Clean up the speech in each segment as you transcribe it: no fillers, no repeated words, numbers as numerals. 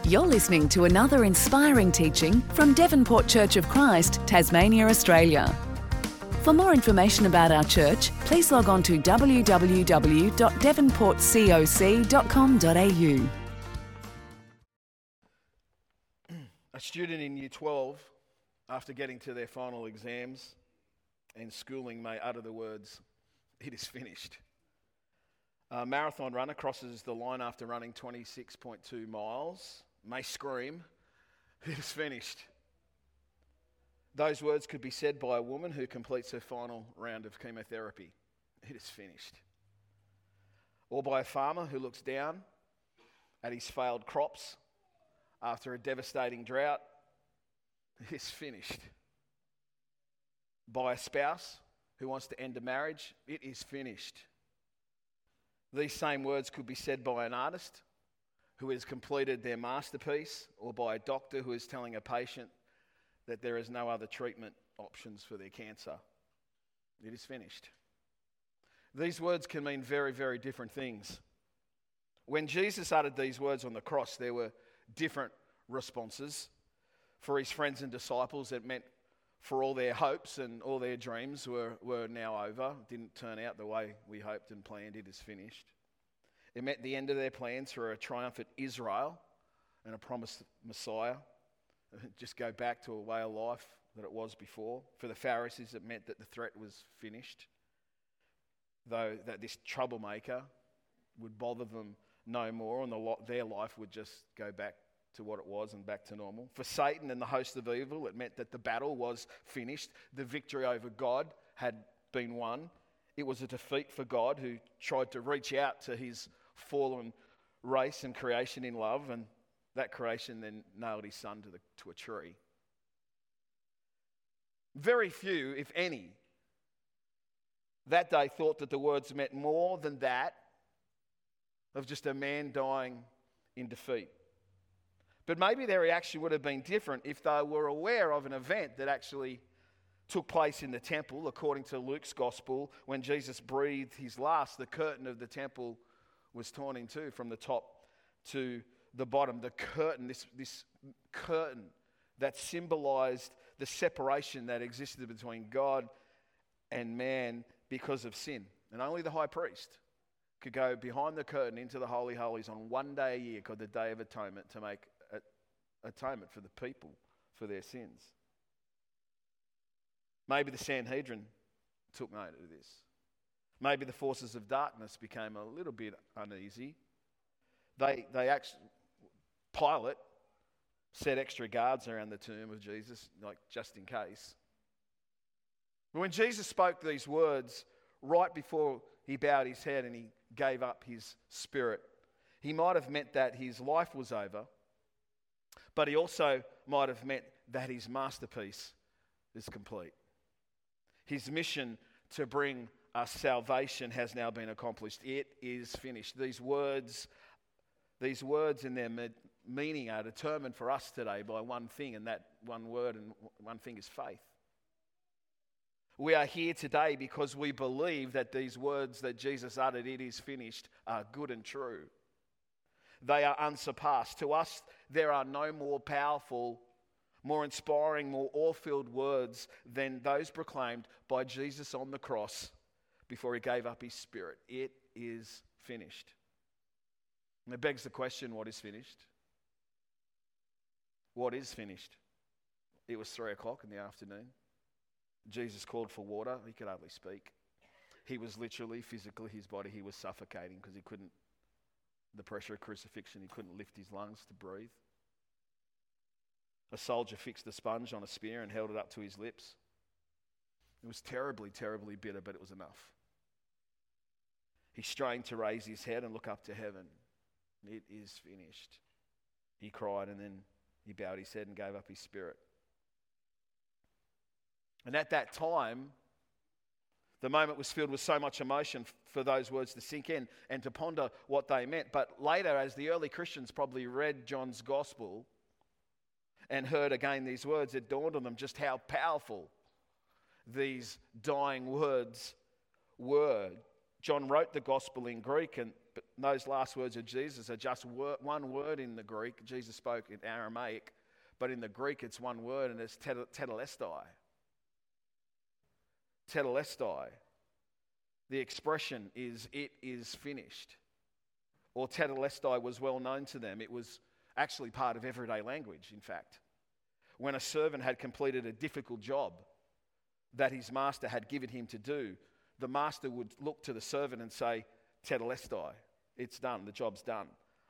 You're listening to another inspiring teaching from Devonport Church of Christ, Tasmania, Australia. For more information about our church, please log on to www.devonportcoc.com.au. A student in Year 12, after getting to their final exams and schooling, may utter the words, "It is finished." A marathon runner crosses the line after running 26.2 miles, may scream, "It is finished." Those words could be said by a woman who completes her final round of chemotherapy. "It is finished." Or by a farmer who looks down at his failed crops after a devastating drought. "It is finished." By a spouse who wants to end a marriage. "It is finished." These same words could be said by an artist who has completed their masterpiece, or by a doctor who is telling a patient that there is no other treatment options for their cancer. It is finished. These words can mean very, very different things. When Jesus uttered these words on the cross, there were different responses. For his friends and disciples, it meant for all their hopes and all their dreams were now over. Didn't turn out the way we hoped and planned. It is finished. It meant the end of their plans for a triumphant Israel and a promised Messiah. Just go back to a way of life that it was before. For the Pharisees, it meant that the threat was finished, though that this troublemaker would bother them no more, and their life would just go back to what it was and back to normal. For Satan and the host of evil, it meant that the battle was finished. The victory over God had been won. It was a defeat for God, who tried to reach out to his fallen race and creation in love, and that creation then nailed his son to a tree. Very few, if any, that day thought that the words meant more than that of just a man dying in defeat. But maybe their reaction would have been different if they were aware of an event that actually took place in the temple. According to Luke's gospel, when Jesus breathed his last, the curtain of the temple was torn in two from the top to the bottom. The curtain, this curtain that symbolized the separation that existed between God and man because of sin. And only the high priest could go behind the curtain into the Holy Holies on one day a year, called the Day of Atonement, to make atonement for the people for their sins. Maybe the Sanhedrin took note of this. Maybe the forces of darkness became a little bit uneasy. Pilate set extra guards around the tomb of Jesus, like just in case. But when Jesus spoke these words, right before he bowed his head and he gave up his spirit, he might have meant that his life was over, but he also might have meant that his masterpiece is complete. His mission to bring us salvation has now been accomplished. It is finished. These words in their meaning are determined for us today by one thing, and that one word and one thing is faith. We are here today because we believe that these words that Jesus uttered, "It is finished," are good and true. They are unsurpassed. To us, there are no more powerful, more inspiring, more awe-filled words than those proclaimed by Jesus on the cross before he gave up his spirit. It is finished. And it begs the question, what is finished? What is finished? It was 3:00 in the afternoon. Jesus called for water. He could hardly speak. He was literally, physically, his body, he was suffocating because he couldn't, the pressure of crucifixion, he couldn't lift his lungs to breathe. A soldier fixed a sponge on a spear and held it up to his lips. It was terribly, terribly bitter, but it was enough. He strained to raise his head and look up to heaven. "It is finished," he cried, and then he bowed his head and gave up his spirit. And at that time, the moment was filled with so much emotion for those words to sink in and to ponder what they meant. But later, as the early Christians probably read John's gospel and heard again these words, it dawned on them just how powerful these dying words were. John wrote the gospel in Greek, and but those last words of Jesus are just one word in the Greek. Jesus spoke in Aramaic, but in the Greek it's one word, and it's tetelestai. Tetelestai. The expression is, it is finished. Or tetelestai was well known to them. It was actually part of everyday language, in fact. When a servant had completed a difficult job that his master had given him to do, the master would look to the servant and say, tetelestai, it's done, the job's done.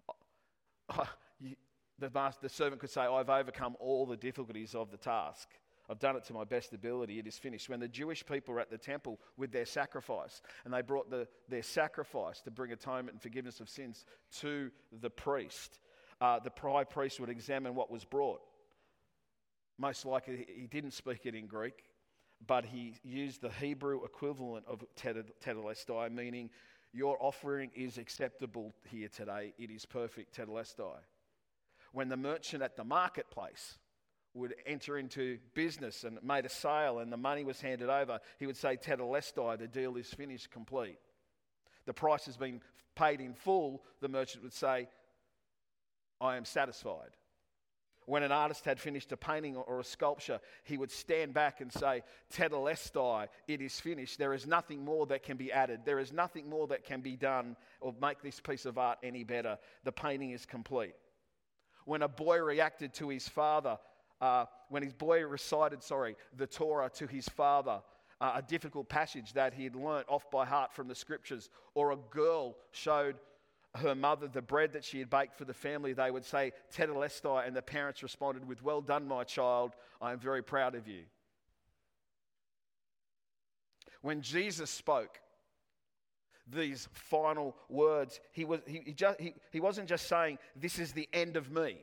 The servant could say, I've overcome all the difficulties of the task. I've done it to my best ability. It is finished. When the Jewish people were at the temple with their sacrifice, and they brought their sacrifice to bring atonement and forgiveness of sins to the priest, the high priest would examine what was brought. Most likely he didn't speak it in Greek, but he used the Hebrew equivalent of tetelestai, meaning your offering is acceptable here today. It is perfect, tetelestai. When the merchant at the marketplace would enter into business and made a sale and the money was handed over, he would say, tetelestai, the deal is finished, complete. The price has been paid in full, the merchant would say, I am satisfied. When an artist had finished a painting or a sculpture, he would stand back and say, tetelestai, it is finished. There is nothing more that can be added. There is nothing more that can be done or make this piece of art any better. The painting is complete. When a boy reacted to his father, when his boy recited, the Torah to his father, a difficult passage that he had learnt off by heart from the scriptures, or a girl showed her mother the bread that she had baked for the family, they would say, tetelestai, and the parents responded with, well done, my child, I am very proud of you. When Jesus spoke these final words, he wasn't just saying, this is the end of me,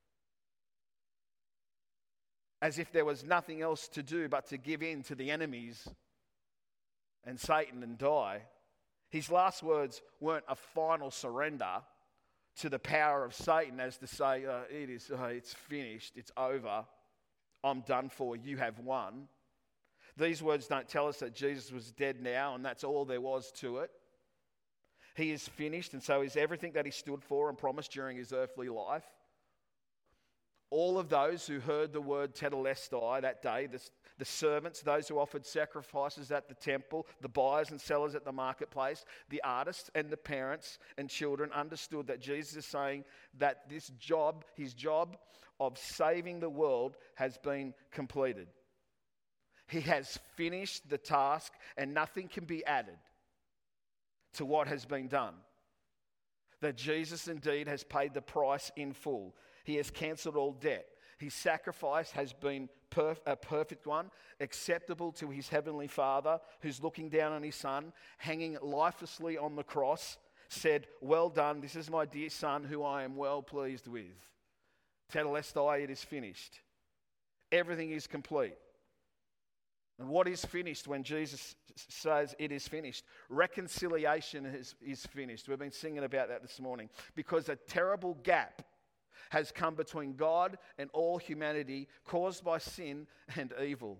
as if there was nothing else to do but to give in to the enemies and Satan and die. His last words weren't a final surrender to the power of Satan, as to say, it's finished, it's over, I'm done for, you have won. These words don't tell us that Jesus was dead now and that's all there was to it. He is finished, and so is everything that he stood for and promised during his earthly life. All of those who heard the word tetelestai that day, the servants, those who offered sacrifices at the temple, the buyers and sellers at the marketplace, the artists and the parents and children understood that Jesus is saying that his job of saving the world has been completed. He has finished the task and nothing can be added to what has been done. That Jesus indeed has paid the price in full. He has cancelled all debt. His sacrifice has been a perfect one, acceptable to his heavenly Father, who's looking down on his Son, hanging lifelessly on the cross, said, well done, this is my dear Son, who I am well pleased with. Tetelestai, it is finished. Everything is complete. And what is finished when Jesus says it is finished? Reconciliation is finished. We've been singing about that this morning. Because a terrible gap has come between God and all humanity caused by sin and evil.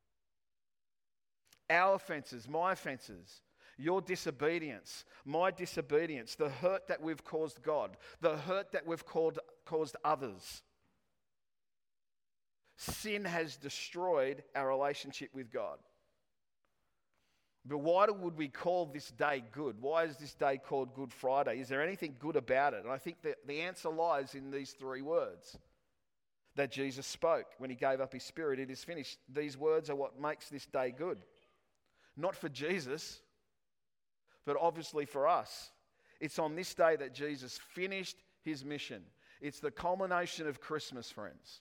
Our offences, my offences, your disobedience, my disobedience, the hurt that we've caused God, the hurt that we've caused others. Sin has destroyed our relationship with God. But why would we call this day good? Why is this day called Good Friday? Is there anything good about it? And I think that the answer lies in these three words that Jesus spoke when he gave up his spirit. It is finished. These words are what makes this day good. Not for Jesus, but obviously for us. It's on this day that Jesus finished his mission. It's the culmination of Christmas, friends.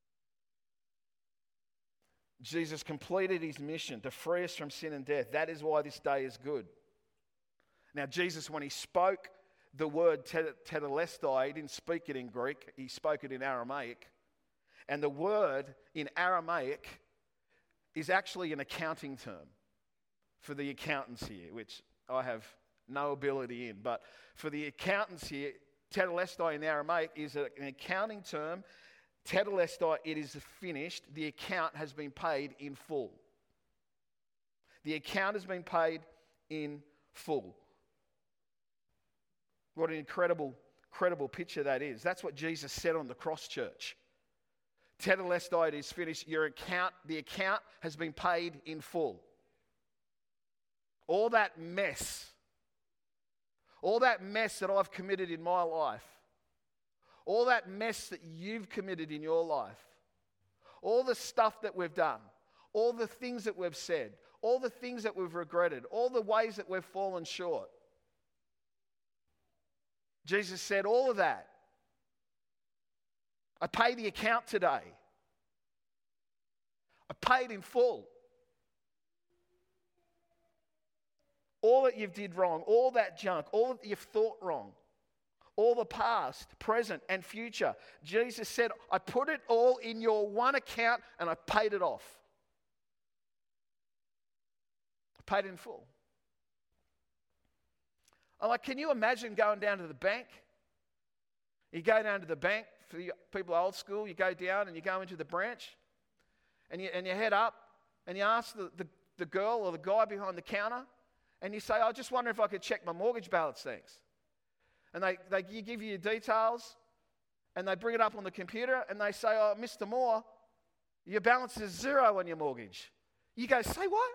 Jesus completed his mission to free us from sin and death. That is why this day is good. Now, Jesus, when he spoke the word tetelestai, he didn't speak it in Greek, he spoke it in Aramaic. And the word in Aramaic is actually an accounting term for the accountants here, which I have no ability in. But for the accountants here, tetelestai in Aramaic is an accounting term. Tetelestai, it is finished. The account has been paid in full. The account has been paid in full. What an incredible picture that is. That's what Jesus said on the cross, church. Tetelestai, it is finished. The account has been paid in full. All that mess that I've committed in my life, all that mess that you've committed in your life, all the stuff that we've done, all the things that we've said, all the things that we've regretted, all the ways that we've fallen short. Jesus said, all of that, I pay the account today. I paid in full. All that you've did wrong, all that junk, all that you've thought wrong, all the past, present, and future. Jesus said, I put it all in your one account and I paid it off. I paid it in full. I'm like, can you imagine going down to the bank? You go down to the bank, for you people old school, you go down and you go into the branch and you head up and you ask the girl or the guy behind the counter and you say, I just wonder if I could check my mortgage balance, thanks. And they give you your details and they bring it up on the computer and they say, oh, Mr. Moore, your balance is 0 on your mortgage. You go, say what?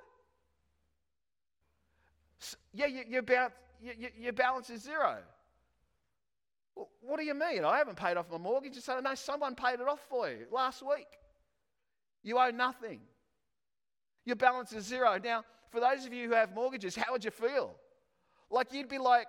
Yeah, your balance is 0. Well, what do you mean? I haven't paid off my mortgage. You say, no, someone paid it off for you last week. You owe nothing. Your balance is 0. Now, for those of you who have mortgages, how would you feel? Like you'd be like,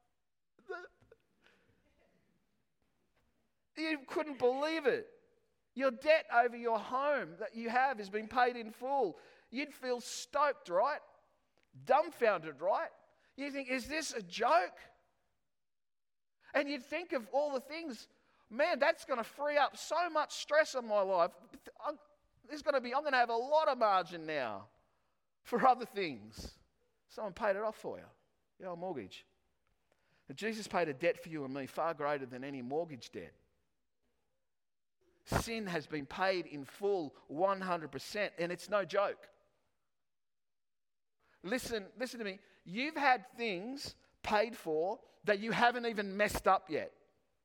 you couldn't believe it. Your debt over your home that you have has been paid in full. You'd feel stoked, right? Dumbfounded, right? You think, is this a joke? And you'd think of all the things, man, that's going to free up so much stress in my life. I'm going to have a lot of margin now for other things. Someone paid it off for you, your mortgage. But Jesus paid a debt for you and me far greater than any mortgage debt. Sin has been paid in full 100%, and it's no joke. Listen to me. You've had things paid for that you haven't even messed up yet.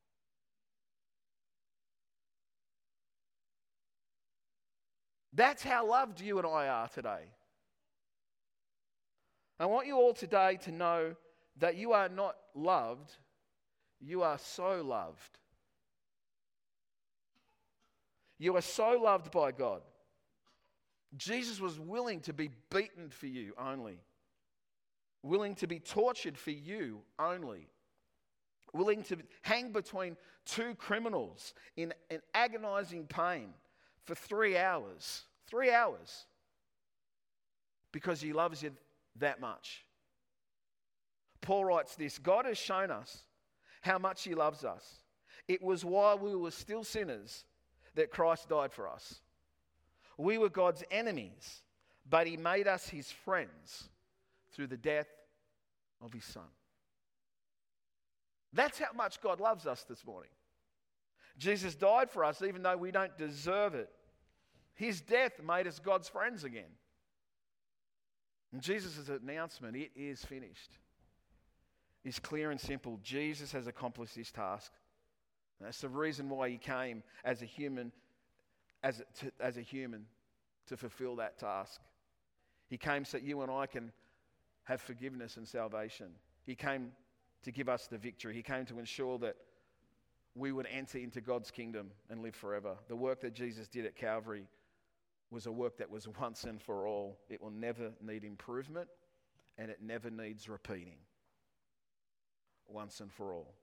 That's how loved you and I are today. I want you all today to know that you are not loved, you are so loved. You are so loved by God. Jesus was willing to be beaten for you only. Willing to be tortured for you only. Willing to hang between 2 criminals in agonizing pain for 3 hours. 3 hours. Because he loves you that much. Paul writes this, God has shown us how much he loves us. It was while we were still sinners that Christ died for us. We were God's enemies, but he made us his friends through the death of his Son. That's how much God loves us this morning. Jesus died for us even though we don't deserve it. His death made us God's friends again. And Jesus' announcement, it is finished, is clear and simple. Jesus has accomplished his task. That's the reason why he came as a human, as a human to fulfill that task. He came so that you and I can have forgiveness and salvation. He came to give us the victory. He came to ensure that we would enter into God's kingdom and live forever. The work that Jesus did at Calvary was a work that was once and for all. It will never need improvement, and it never needs repeating. Once and for all.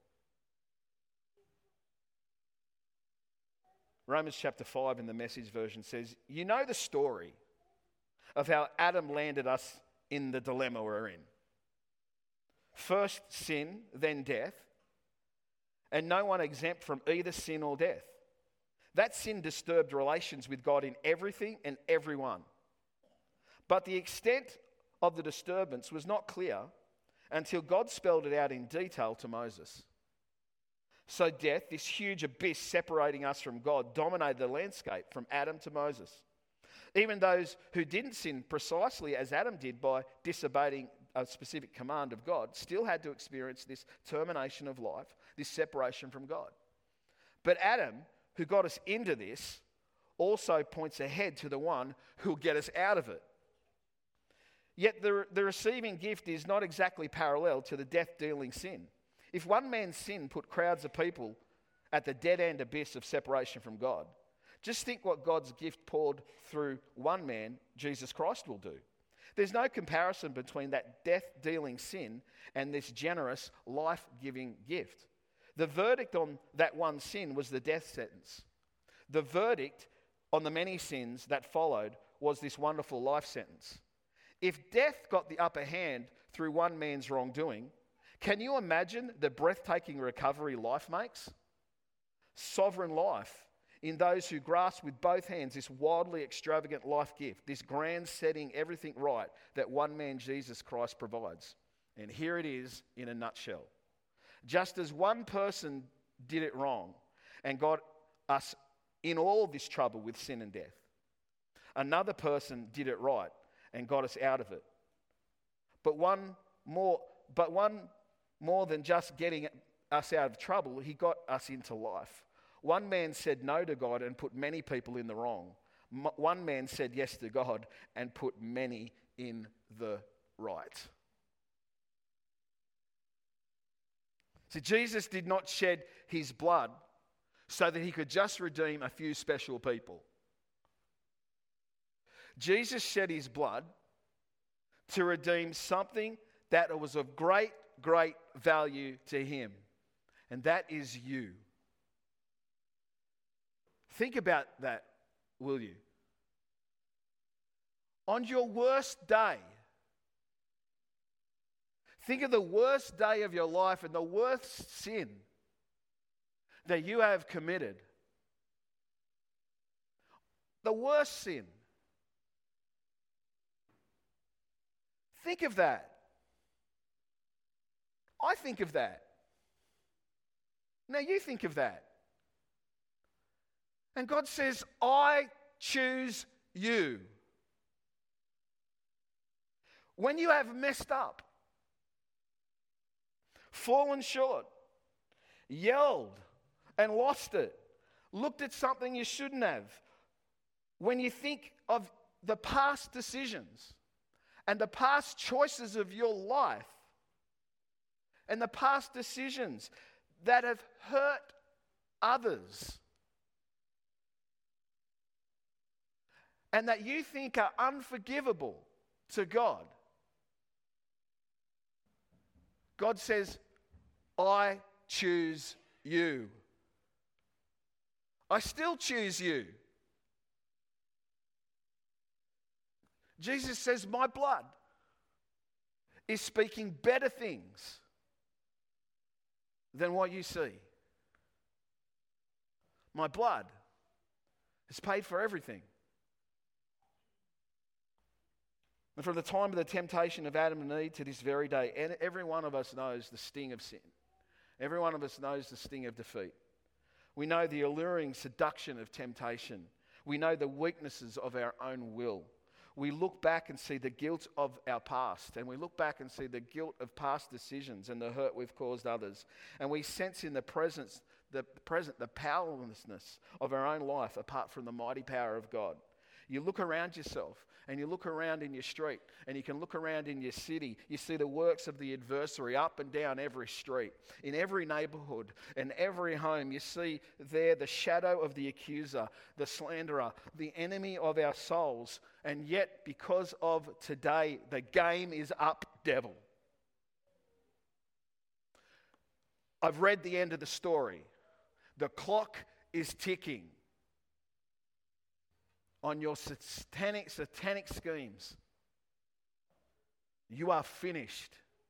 Romans chapter 5 in the Message version says, you know the story of how Adam landed us in the dilemma we're in. First sin, then death, and no one exempt from either sin or death. That sin disturbed relations with God in everything and everyone. But the extent of the disturbance was not clear until God spelled it out in detail to Moses. So death, this huge abyss separating us from God, dominated the landscape from Adam to Moses. Even those who didn't sin precisely as Adam did by disobeying a specific command of God, still had to experience this termination of life, this separation from God. But Adam, who got us into this, also points ahead to the one who will get us out of it. Yet the receiving gift is not exactly parallel to the death-dealing sin. If one man's sin put crowds of people at the dead-end abyss of separation from God, just think what God's gift poured through one man, Jesus Christ, will do. There's no comparison between that death-dealing sin and this generous, life-giving gift. The verdict on that one sin was the death sentence. The verdict on the many sins that followed was this wonderful life sentence. If death got the upper hand through one man's wrongdoing, can you imagine the breathtaking recovery life makes? Sovereign life in those who grasp with both hands this wildly extravagant life gift, this grand setting everything right that one man, Jesus Christ, provides. And here it is in a nutshell. Just as one person did it wrong and got us in all this trouble with sin and death, another person did it right and got us out of it. But one more than just getting us out of trouble, he got us into life. One man said no to God and put many people in the wrong. One man said yes to God and put many in the right. See, Jesus did not shed his blood so that he could just redeem a few special people. Jesus shed his blood to redeem something that was of great, great value to him. And that is you. Think about that, will you? On your worst day, think of the worst day of your life and the worst sin that you have committed. The worst sin. Think of that. I think of that. Now you think of that. And God says, I choose you. When you have messed up, fallen short, yelled and lost it, looked at something you shouldn't have, when you think of the past decisions and the past choices of your life and the past decisions that have hurt others and that you think are unforgivable to God, God says, I choose you. I still choose you. Jesus says, my blood is speaking better things than what you see. My blood has paid for everything. And from the time of the temptation of Adam and Eve to this very day, and every one of us knows the sting of sin. Every one of us knows the sting of defeat. We know the alluring seduction of temptation. We know the weaknesses of our own will. We look back and see the guilt of our past, and we look back and see the guilt of past decisions and the hurt we've caused others. And we sense in the present, the powerlessness of our own life apart from the mighty power of God. You look around yourself and you look around in your street and you can look around in your city. You see the works of the adversary up and down every street, in every neighborhood and every home. You see there the shadow of the accuser, the slanderer, the enemy of our souls. And yet, because of today, the game is up, devil. I've read the end of the story. The clock is ticking on your satanic schemes. You are finished.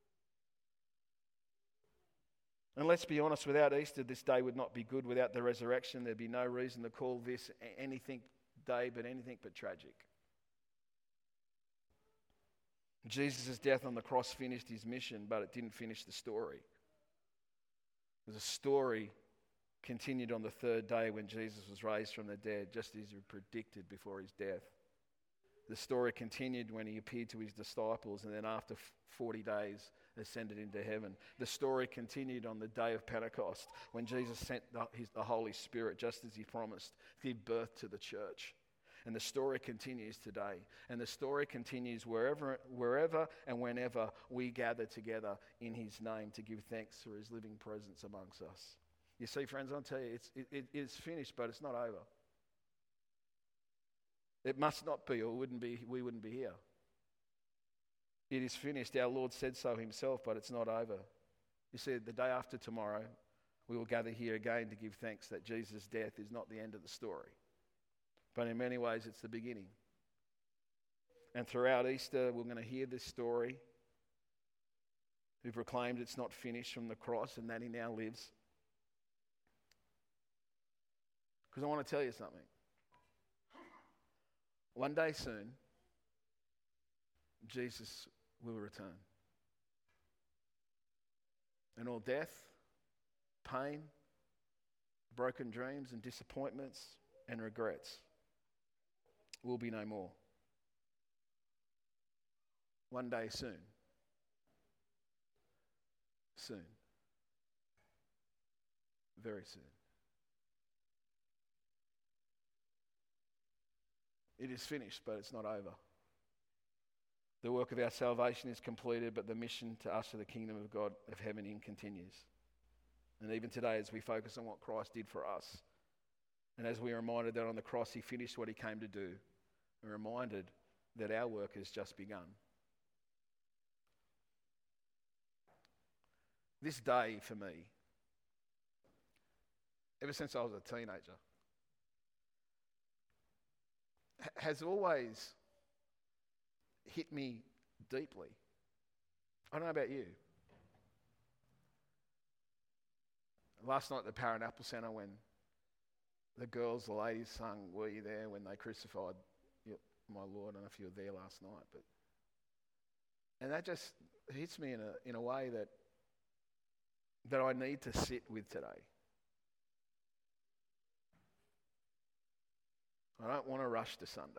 And let's be honest, without Easter, this day would not be good. Without the resurrection, there'd be no reason to call this anything day but anything but tragic. Jesus' death on the cross finished his mission, but it didn't finish the story. The story continued on the third day when Jesus was raised from the dead, just as he predicted before his death. The story continued when he appeared to his disciples and then after 40 days ascended into heaven. The story continued on the day of Pentecost when Jesus sent the Holy Spirit just as he promised to give birth to the church. And the story continues today. And the story continues wherever and whenever we gather together in his name to give thanks for his living presence amongst us. You see, friends, I'll tell you, it is finished, but it's not over. It must not be, or we wouldn't be here. It is finished. Our Lord said so himself, but it's not over. You see, the day after tomorrow, we will gather here again to give thanks that Jesus' death is not the end of the story. But in many ways, it's the beginning. And throughout Easter, we're going to hear this story. Who proclaimed it's not finished from the cross and that he now lives. Because I want to tell you something. One day soon, Jesus will return. And all death, pain, broken dreams and disappointments and regrets will be no more. One day soon. Soon. Very soon. It is finished, but it's not over. The work of our salvation is completed, but the mission to usher the kingdom of God, of heaven in, continues. And even today, as we focus on what Christ did for us, and as we are reminded that on the cross he finished what he came to do, we're reminded that our work has just begun. This day for me, ever since I was a teenager, has always hit me deeply. I don't know about you. Last night at the Parrot Apple Centre, when the girls, the ladies sung "Were You There" when they crucified my Lord. I don't know if you were there last night, and that just hits me in a way that I need to sit with today. I don't want to rush to Sunday.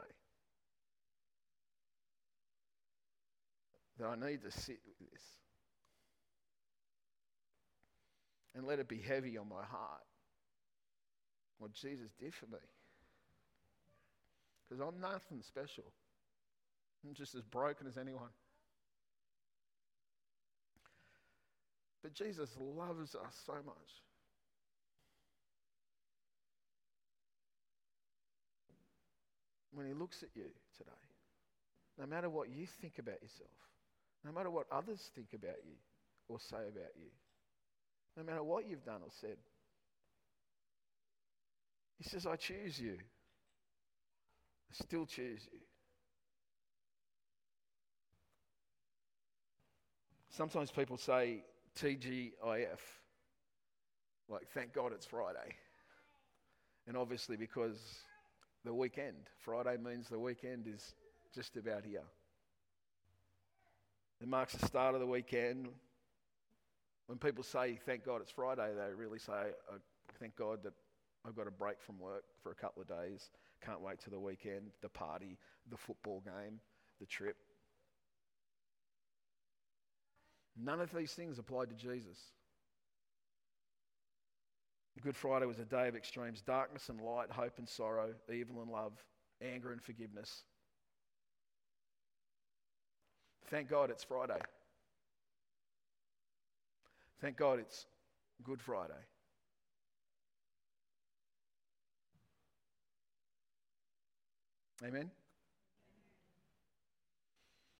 That I need to sit with this and let it be heavy on my heart. What Jesus did for me. Because I'm nothing special. I'm just as broken as anyone. But Jesus loves us so much. When he looks at you today, no matter what you think about yourself, no matter what others think about you or say about you, no matter what you've done or said, he says, I choose you. I still choose you. Sometimes people say TGIF, like thank God it's Friday. And obviously because the weekend, Friday means the weekend is just about here. It marks the start of the weekend. When people say thank God it's Friday, they really say thank God that I've got a break from work for a couple of days. Can't wait to the weekend, the party, the football game, the trip. None of these things applied to Jesus. Good Friday was a day of extremes: darkness and light, hope and sorrow, evil and love, anger and forgiveness. Thank God it's Friday. Thank God it's Good Friday. Amen?